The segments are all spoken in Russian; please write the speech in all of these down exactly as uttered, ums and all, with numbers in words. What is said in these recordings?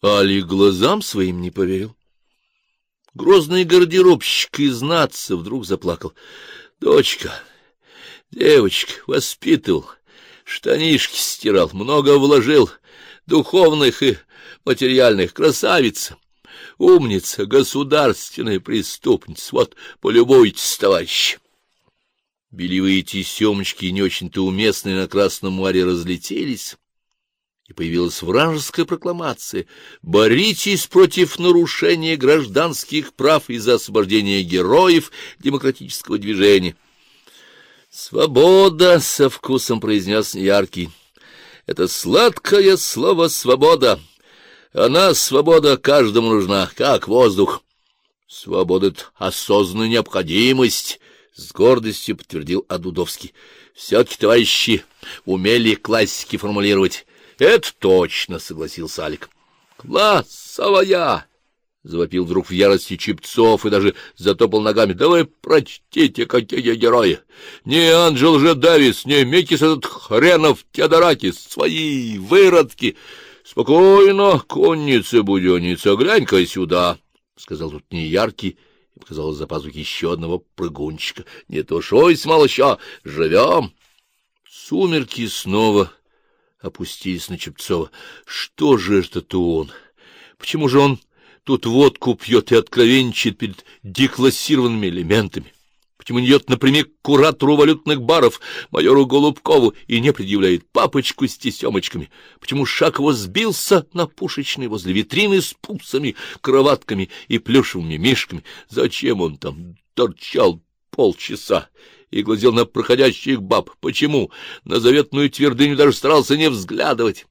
Алик глазам своим не поверил. Грозный гардеробщик из Натса вдруг заплакал. — Дочка, девочка, воспитывал, штанишки стирал, много вложил, духовных и материальных, красавица, умница, государственная преступница. Вот, полюбуйтесь, товарищи. Белевые тесемочки, не очень-то уместные на Красном море, разлетелись, и появилась вражеская прокламация: «Боритесь против нарушения гражданских прав и за освобождение героев демократического движения». «Свобода», — со вкусом произнес Яркий, — «это сладкое слово «свобода». Она, свобода, каждому нужна, как воздух». «Свобода — это осознанная необходимость», — с гордостью подтвердил Адудовский. «Все-таки, товарищи, умели классики формулировать». — Это точно, — согласился Алик. — Классовая! — завопил вдруг в ярости Чипцов и даже затопал ногами. — Да вы прочтите, какие герои! Не Анджел же Дэвис, не Микис этот хренов Теодоракис, свои выродки! Спокойно, конница, будённица, глянь-ка сюда, — сказал тут Неяркий и показал из-за пазухи еще одного прыгунчика. — Не тушуйся, малыша, живем! Сумерки снова опустились на Чепцова. Что же это-то он? Почему же он тут водку пьет и откровенничает перед деклассированными элементами? Почему не идет напрямик к куратору валютных баров, майору Голубкову, и не предъявляет папочку с тесемочками? Почему шаг его сбился на пушечной возле витрины с пупсами, кроватками и плюшевыми мишками? Зачем он там торчал полчаса и глазел на проходящих баб? Почему на заветную твердыню даже старался не взглядывать?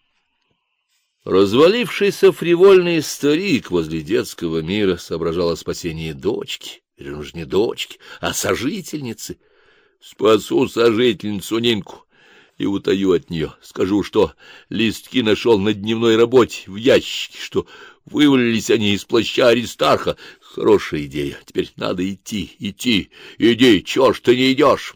Развалившийся фривольный старик возле детского мира соображал о спасении дочки, или уж не дочки, а сожительницы. Спасу сожительницу Нинку и утаю от нее. Скажу, что листки нашел на дневной работе в ящике, что вывалились они из плаща Аристарха. Хорошая идея. Теперь надо идти, идти. Иди, чё ж ты не идешь?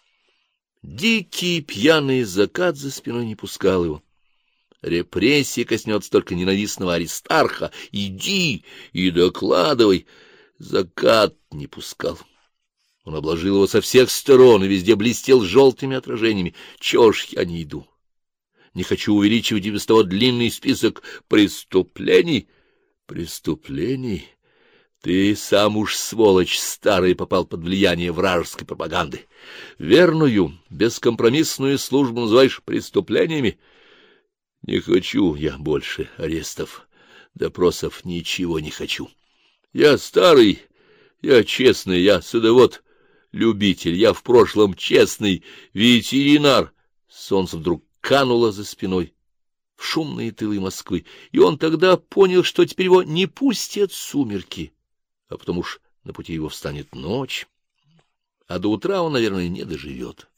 Дикий пьяный закат за спиной не пускал его. Репрессия коснется только ненавистного Аристарха. Иди и докладывай. Закат не пускал. Он обложил его со всех сторон и везде блестел желтыми отражениями. Чё ж я не иду? Не хочу увеличивать и без того длинный список преступлений. Преступлений? Ты сам уж, сволочь старый, попал под влияние вражеской пропаганды. Верную, бескомпромиссную службу называешь преступлениями? Не хочу я больше арестов, допросов, ничего не хочу. Я старый, я честный, я садовод, любитель, я в прошлом честный ветеринар. Солнце вдруг кануло за спиной в шумные тылы Москвы, и он тогда понял, что теперь его не пустят сумерки, а потому уж на пути его встанет ночь, а до утра он, наверное, не доживет.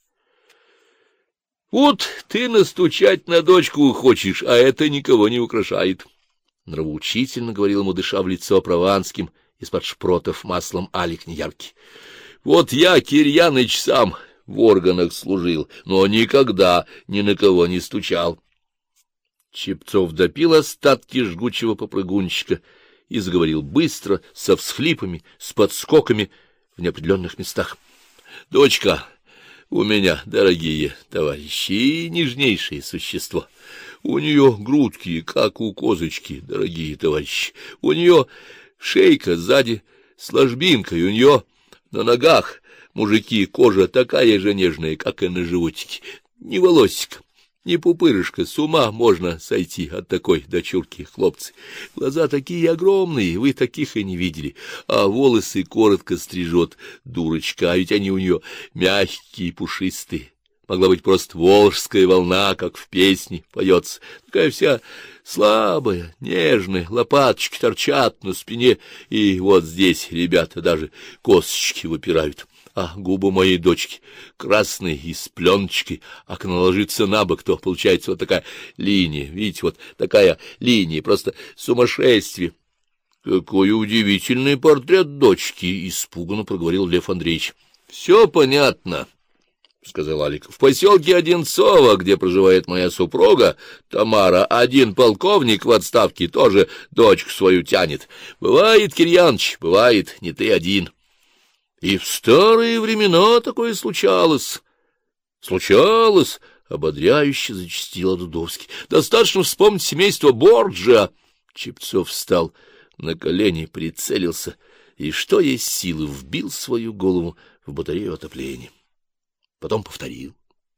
Вот ты настучать на дочку хочешь, а это никого не украшает. Нравоучительно говорил ему, дыша в лицо прованским, из-под шпротов маслом Алик Неяркий. Вот я, Кирьяныч, сам в органах служил, но никогда ни на кого не стучал. Чепцов допил остатки жгучего попрыгунчика и заговорил быстро, со всхлипами, с подскоками в неопределенных местах. — Дочка у меня, дорогие товарищи, и нежнейшее существо. У нее грудки, как у козочки, дорогие товарищи. У нее шейка сзади с ложбинкой, у нее на ногах, мужики, кожа такая же нежная, как и на животике. Ни волосик, ни пупырышка, с ума можно сойти от такой дочурки, хлопцы. Глаза такие огромные, вы таких и не видели, а волосы коротко стрижет, дурочка, а ведь они у нее мягкие, пушистые. Могла быть просто волжская волна, как в песне поется. Такая вся слабая, нежная, лопаточки торчат на спине, и вот здесь ребята даже косточки выпирают. А губы моей дочки красные и с пленочкой, а когда ложится на бок, то получается вот такая линия. Видите, вот такая линия, просто сумасшествие. — Какой удивительный портрет дочки! — испуганно проговорил Лев Андреевич. — Все понятно. сказал Алик. — В поселке Одинцово, где проживает моя супруга Тамара, один полковник в отставке тоже дочку свою тянет. Бывает, Кирьяныч, бывает, не ты один. — И в старые времена такое случалось. — Случалось, — ободряюще зачастил Дудовский. — Достаточно вспомнить семейство Борджиа. Чепцов встал на колени, прицелился и, что есть силы, вбил свою голову в батарею отопления. Потом повторил.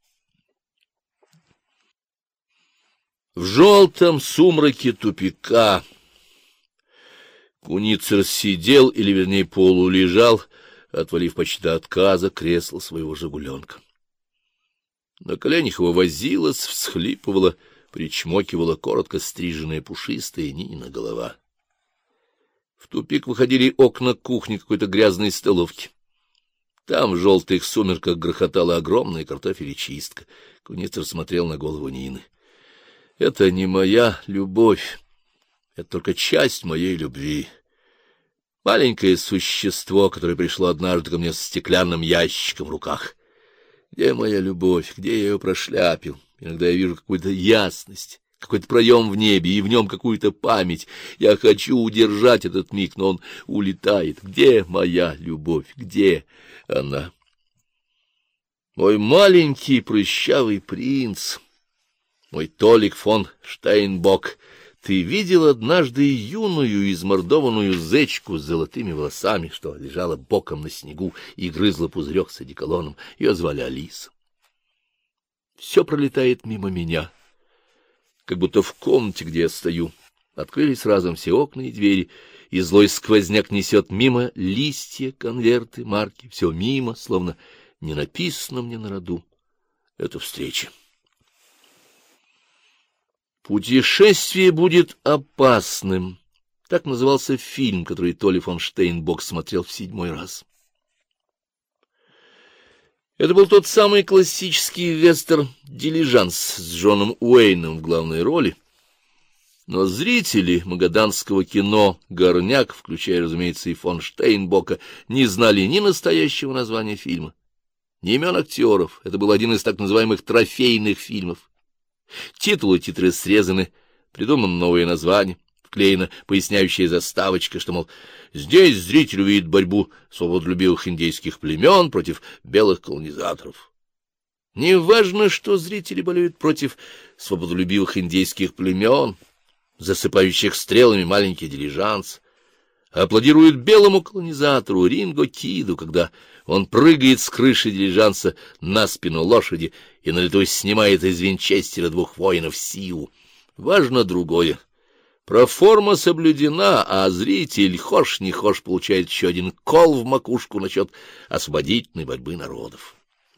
В желтом сумраке тупика Куницер сидел, или, вернее, полулежал, отвалив почти до отказа кресло своего «Жигуленка». На коленях его возилась, всхлипывала, причмокивала коротко стриженная пушистая Нинина голова. В тупик выходили окна кухни какой-то грязной столовки. Там в желтых сумерках грохотала огромная картофелечистка. Куницер смотрел на голову Нины. — Это не моя любовь, это только часть моей любви. Маленькое существо, которое пришло однажды ко мне с стеклянным ящиком в руках. Где моя любовь, где я ее прошляпил? Иногда я вижу какую-то ясность, какой-то проем в небе, и в нем какую-то память. Я хочу удержать этот миг, но он улетает. Где моя любовь? Где она? Мой маленький прыщавый принц, мой Толик фон Штейнбок, ты видел однажды юную измордованную зечку с золотыми волосами, что лежала боком на снегу и грызла пузырек с одеколоном? Ее звали Алиса. Все пролетает мимо меня, как будто в комнате, где я стою, открылись разом все окна и двери, и злой сквозняк несет мимо листья, конверты, марки, все мимо, словно не написано мне на роду эта встреча. «Путешествие будет опасным» — так назывался фильм, который Толи фон Штейнбок смотрел в седьмой раз. Это был тот самый классический вестерн «Дилижанс» с Джоном Уэйном в главной роли. Но зрители магаданского кино «Горняк», включая, разумеется, и фон Штейнбока, не знали ни настоящего названия фильма, ни имен актеров. Это был один из так называемых трофейных фильмов. Титулы и титры срезаны, придумано новое название, вклеена поясняющая заставочка, что, мол, здесь зритель увидит борьбу свободолюбивых индейских племен против белых колонизаторов. Не важно, что зрители болеют против свободолюбивых индейских племен, засыпающих стрелами маленький дилижанс, аплодируют белому колонизатору Ринго Киду, когда он прыгает с крыши дилижанса на спину лошади и на лету снимает из винчестера двух воинов Сиу. Важно другое. Проформа соблюдена, а зритель, хошь не хошь, получает еще один кол в макушку насчет освободительной борьбы народов.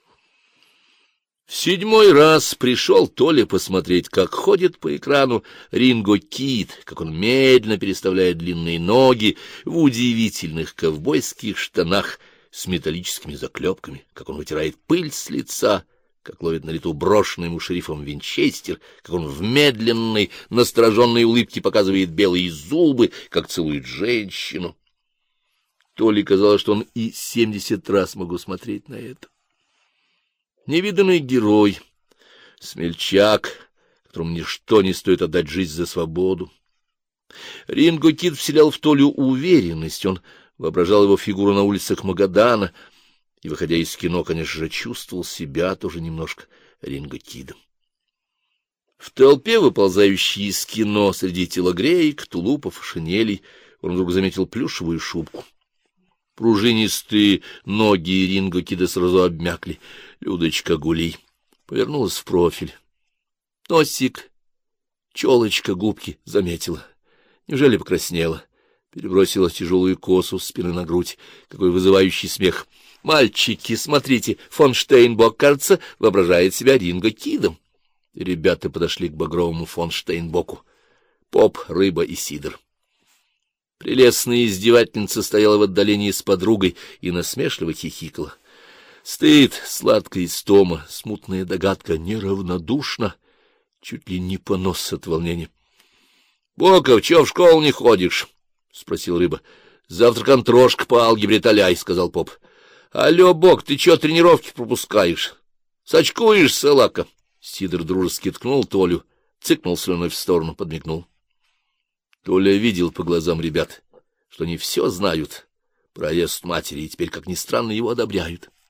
В седьмой раз пришел Толя посмотреть, как ходит по экрану Ринго Кид, как он медленно переставляет длинные ноги в удивительных ковбойских штанах с металлическими заклепками, как он вытирает пыль с лица, как ловит на лету брошенный ему шерифом винчестер, как он в медленной, настороженной улыбке показывает белые зубы, как целует женщину. Толе казалось, что он и семьдесят раз могу смотреть на это. Невиданный герой, смельчак, которому ничто не стоит отдать жизнь за свободу. Ринго Кид вселял в Толю уверенность, он воображал его фигуру на улицах Магадана, и, выходя из кино, конечно же, чувствовал себя тоже немножко Ринго Кидом. В толпе, выползающей из кино, среди телогреек, тулупов, шинелей, он вдруг заметил плюшевую шубку. Пружинистые ноги Ринго Кида сразу обмякли. Людочка Гулей повернулась в профиль. Носик, челочка, губки заметила. Неужели покраснела? Перебросила тяжелую косу с спины на грудь. Какой вызывающий смех. Мальчики, смотрите, фон Штейнбок, кажется, воображает себя Ринго Кидом. И ребята подошли к багровому фон Штейнбоку. Поп, Рыба и Сидор. Прелестная издевательница стояла в отдалении с подругой и насмешливо хихикала. Стыд, сладкая истома, смутная догадка, неравнодушно, чуть ли не понос от волнения. — Боков, чё в школу не ходишь? — спросил Рыба. — Завтра контрошка по алгебре толяй, — сказал поп. — Алло, Бок, ты чё тренировки пропускаешь? Сочкуешь, салака? Сидор дружески ткнул Толю, цыкнул слюной в сторону, подмигнул. Толя видел по глазам ребят, что они все знают про арест матери, и теперь, как ни странно, его одобряют.